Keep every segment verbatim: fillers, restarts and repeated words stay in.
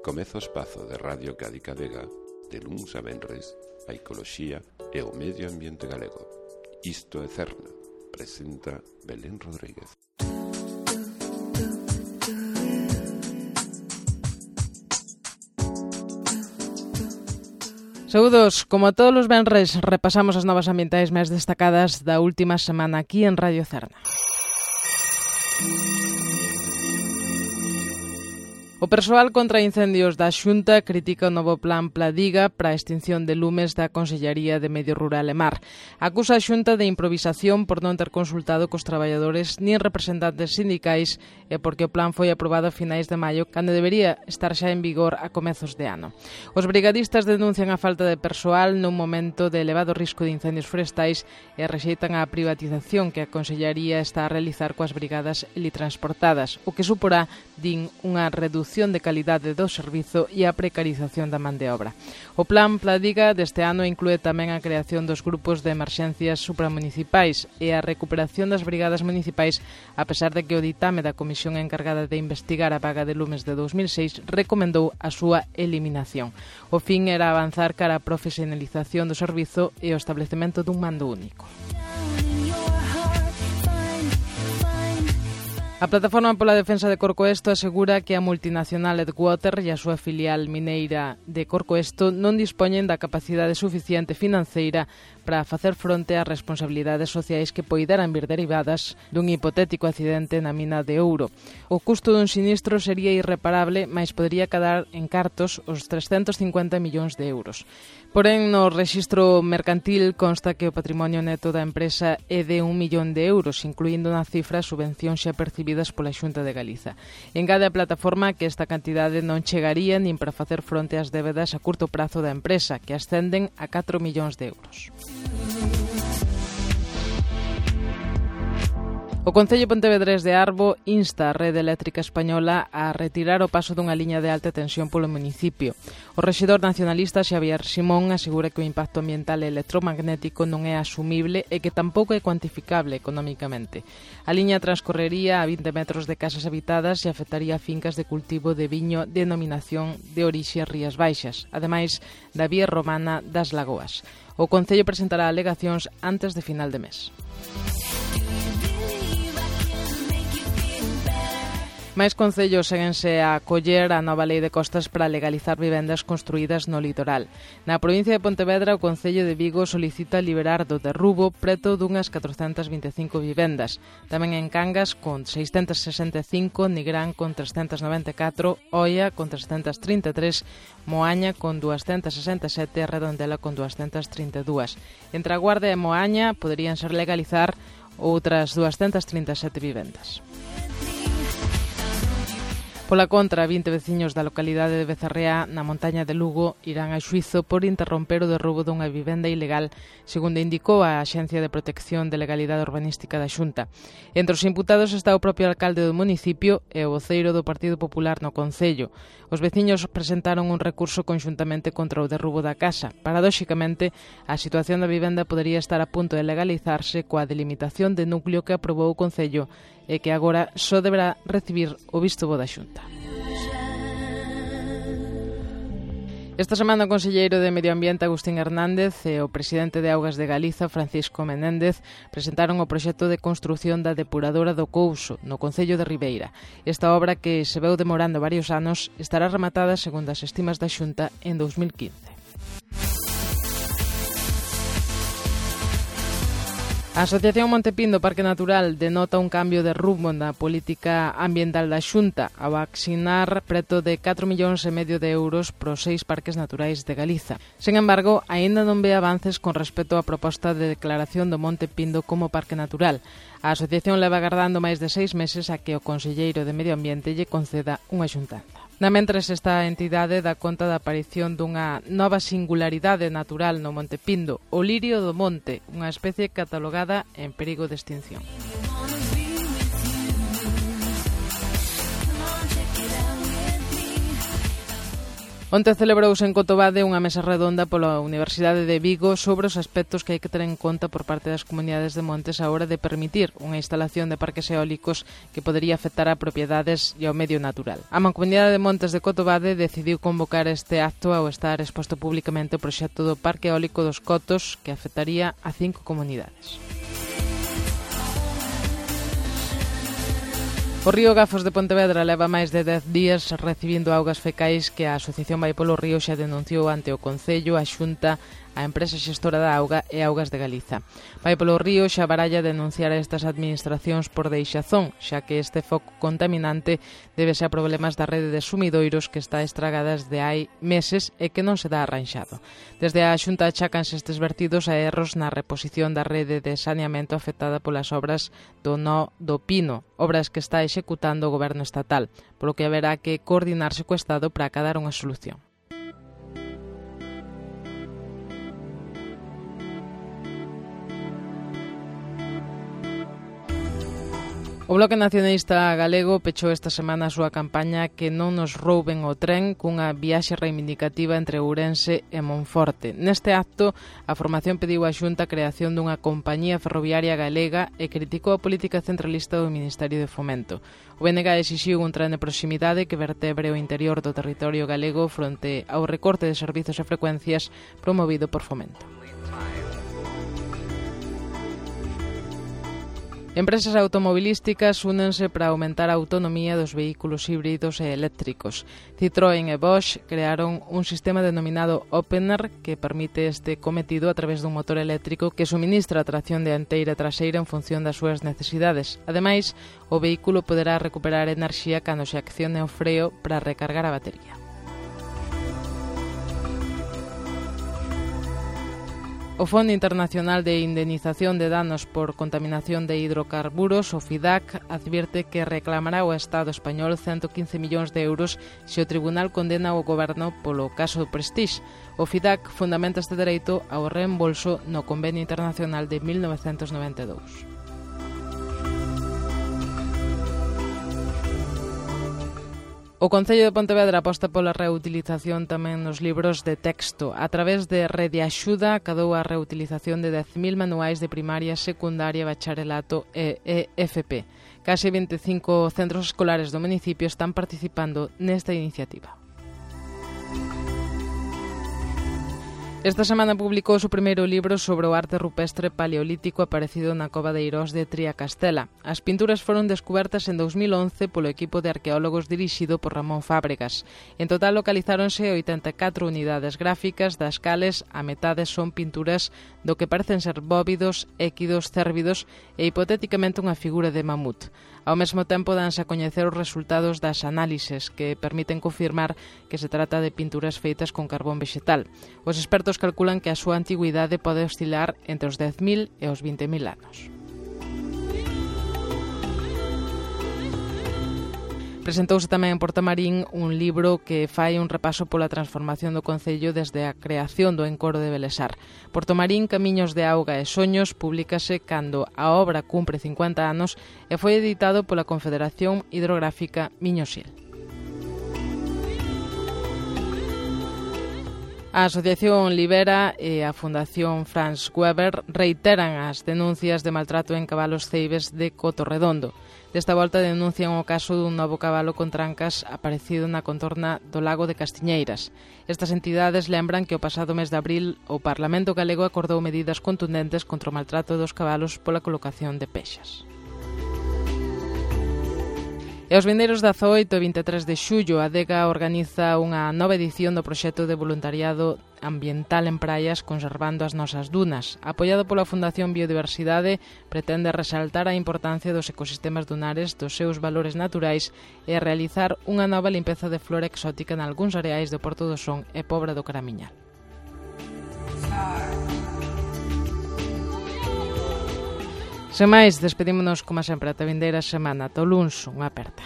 Comeza o espazo de Radio Cádiz Vega de luns a venres a ecoloxía e o medio ambiente galego. Isto é Cerna, presenta Belén Rodríguez. Saúdos, como todos os venres, repasamos as novas ambientais máis destacadas da última semana aquí en Radio Cerna. O persoal contra incendios da Xunta critica o novo plan Pladiga para a extinción de lumes da Consellaría de Medio Rural e Mar. Acusa a Xunta de improvisación por non ter consultado cos traballadores nin representantes sindicais e porque o plan foi aprobado a finais de maio, cando debería estar xa en vigor a comezos de ano. Os brigadistas denuncian a falta de persoal nun momento de elevado risco de incendios forestais e rexeitan a privatización que a Consellaría está a realizar coas brigadas helitransportadas, o que suporá, din, unha reducción de calidade do servizo e a precarización da man de obra. O plan Pladiga deste ano inclúe tamén a creación dos grupos de emerxencias supramunicipais e a recuperación das brigadas municipais, a pesar de que o ditame da comisión encargada de investigar a vaga de lumes de dous mil seis recomendou a súa eliminación. O fin era avanzar cara á profesionalización do servizo e o establecemento dun mando único. A Plataforma pola Defensa de Corcoesto asegura que a multinacional Edgewater e a súa filial mineira de Corcoesto non dispoñen da capacidade suficiente financeira para facer fronte ás responsabilidades sociais que poideran vir derivadas dun hipotético accidente na mina de ouro. O custo dun sinistro sería irreparable, mais podería cadar en cartos os trescentos cincuenta millóns de euros. Porén, no rexistro mercantil consta que o patrimonio neto da empresa é de un millón de euros, incluindo na cifra subvencións xa percibidas pola Xunta de Galiza. Engade a plataforma que esta cantidade non chegaría nin para facer fronte ás débedas a curto prazo da empresa, que ascenden a catro millóns de euros. O Concello Pontevedrés de Arbo insta a Rede Eléctrica Española a retirar o paso dunha liña de alta tensión polo municipio. O rexedor nacionalista Xavier Simón asegura que o impacto ambiental e electromagnético non é asumible e que tampouco é cuantificable económicamente. A liña transcorrería a vinte metros de casas habitadas e afectaría fincas de cultivo de viño denominación de orixe Rías Baixas, ademais da vía romana das Lagoas. O Concello presentará alegacións antes de final de mes. Máis concellos séguense a acoller a nova lei de costas para legalizar vivendas construídas no litoral. Na provincia de Pontevedra, o Concello de Vigo solicita liberar do derrubo preto dunhas catrocentas vinte e cinco vivendas. Tamén en Cangas, con seiscentas sesenta e cinco, Nigrán, con trescentas noventa e catro, Oia, con trescentas trinta e tres, Moaña, con duascentas sesenta e sete e Redondela, con duascentas trinta e dúas. Entre a Guardia e Moaña poderían ser legalizar outras duascentas trinta e sete vivendas. Pola contra, vinte veciños da localidade de Becerreá, na montaña de Lugo, irán a xuízo por interromper o derrubo dunha vivenda ilegal, segundo indicou a Axencia de Protección de Legalidade Urbanística da Xunta. Entre os imputados está o propio alcalde do municipio e o voceiro do Partido Popular no Concello. Os veciños presentaron un recurso conxuntamente contra o derrubo da casa. Paradóxicamente, a situación da vivenda podería estar a punto de legalizarse coa delimitación de núcleo que aprobou o Concello e que agora só deberá recibir o visto bo da Xunta. Esta semana o conselleiro de Medio Ambiente Agustín Hernández e o presidente de Augas de Galiza Francisco Menéndez presentaron o proxecto de construción da depuradora do Couso no concello de Ribeira. Esta obra, que se veu demorando varios anos, estará rematada, segundo as estimas da Xunta, en dous mil quince. A Asociación Monte Pindo Parque Natural denota un cambio de rumbo na política ambiental da Xunta ao asignar preto de catro millóns e medio de euros para os seis parques naturais de Galiza. Sen embargo, aínda non ve avances con respecto á proposta de declaración do Monte Pindo como parque natural. A asociación leva agardando máis de seis meses a que o conselleiro de Medio Ambiente lle conceda unha xuntanza. Na mentres, esta entidade dá conta da aparición dunha nova singularidade natural no Monte Pindo, o lirio do monte, unha especie catalogada en perigo de extinción. Onte celebrouse en Cotobade unha mesa redonda pola Universidade de Vigo sobre os aspectos que hai que ter en conta por parte das comunidades de montes a hora de permitir unha instalación de parques eólicos que podería afectar a propiedades e ao medio natural. A Mancomunidade de Montes de Cotobade decidiu convocar este acto ao estar exposto públicamente o proxecto do Parque Eólico dos Cotos que afectaría a cinco comunidades. O río Gafos de Pontevedra leva máis de dez días recibindo augas fecais que a Asociación Vai polo Río xa denunciou ante o Concello, a Xunta, a empresa xestora da auga e Augas de Galiza. Vai polo Río xa baralla denunciar a estas administracións por deixazón, xa que este foco contaminante débese a problemas da rede de sumidoiros que está estragada desde hai meses e que non se dá arranxado. Desde a Xunta achacanse estes vertidos a erros na reposición da rede de saneamento afectada polas obras do Nó do Pino, obras que está executando o Goberno estatal, polo que haberá que coordinarse co Estado para acadar unha solución. O Bloque Nacionalista Galego pechou esta semana a súa campaña Que non nos rouben o tren cunha viaxe reivindicativa entre Ourense e Monforte. Neste acto, a formación pediu á Xunta a creación dunha compañía ferroviaria galega e criticou a política centralista do Ministerio de Fomento. O B N G exixiu un tren de proximidade que vertebre o interior do territorio galego fronte ao recorte de servizos e frecuencias promovido por Fomento. Empresas automobilísticas únense para aumentar a autonomía dos vehículos híbridos e eléctricos. Citroën e Bosch crearon un sistema denominado Opener que permite este cometido a través dun motor eléctrico que suministra a tracción dianteira e traseira en función das súas necesidades. Ademais, o vehículo poderá recuperar enerxía cando se accione o freo para recargar a batería. O Fondo Internacional de Indemnización de Danos por Contaminación de Hidrocarburos, o FIDAC, advierte que reclamará ao Estado español ciento quince millóns de euros se o Tribunal condena o Goberno polo caso do Prestige. O FIDAC fundamenta este dereito ao reembolso no Convenio Internacional de mil novecentos noventa e dous. O Concello de Pontevedra aposta pola reutilización tamén nos libros de texto. A través de Rede Axuda acadou a reutilización de dez mil manuais de primaria, secundaria, bacharelato e E F P. Case veinticinco centros escolares do municipio están participando nesta iniciativa. Esta semana publicou o primeiro libro sobre o arte rupestre paleolítico aparecido na Cova de Eirós de Triacastela. As pinturas foron descubertas en dous mil once polo equipo de arqueólogos dirixido por Ramón Fábregas. En total localizáronse oitenta e catro unidades gráficas, das cales a metade son pinturas do que parecen ser bóvidos, équidos, cérvidos e hipotéticamente unha figura de mamut. Ao mesmo tempo danse a coñecer os resultados das análises que permiten confirmar que se trata de pinturas feitas con carbón vegetal. Os expertos calculan que a súa antigüidade pode oscilar entre os dez mil e os vinte mil anos. Presentouse tamén en Portamarín un libro que fai un repaso pola transformación do Concello desde a creación do encoro de Belesar. Portamarín, Camiños de Auga e Soños publícase cando a obra cumpre cincuenta anos e foi editado pola Confederación Hidrográfica Miño-Sil. A Asociación Libera e a Fundación Franz Weber reiteran as denuncias de maltrato en cabalos ceibes de Cotorredondo. Desta volta denuncian o caso dun novo cabalo con trancas aparecido na contorna do lago de Castiñeiras. Estas entidades lembran que o pasado mes de abril o Parlamento galego acordou medidas contundentes contra o maltrato dos cabalos pola colocación de pexas. E os vindeiros dezaoito e vinte e tres de xullo, a Adega organiza unha nova edición do proxecto de voluntariado ambiental en praias conservando as nosas dunas. Apoiado pola Fundación Biodiversidade, pretende resaltar a importancia dos ecosistemas dunares, dos seus valores naturais e realizar unha nova limpeza de flora exótica en algúns areais do Porto do Son e Pobra do Caramiñal. Sen máis, despedímonos como sempre ata a vindeira semana. Ata o luns, unha aperta.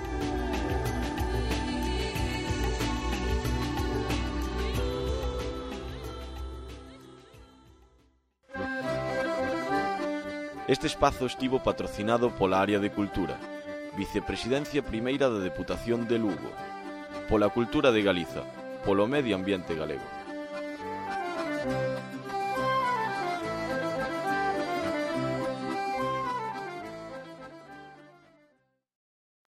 Este espazo estivo patrocinado pola Área de Cultura, Vicepresidencia Primeira da Deputación de Lugo, pola Cultura de Galiza, polo medio ambiente galego.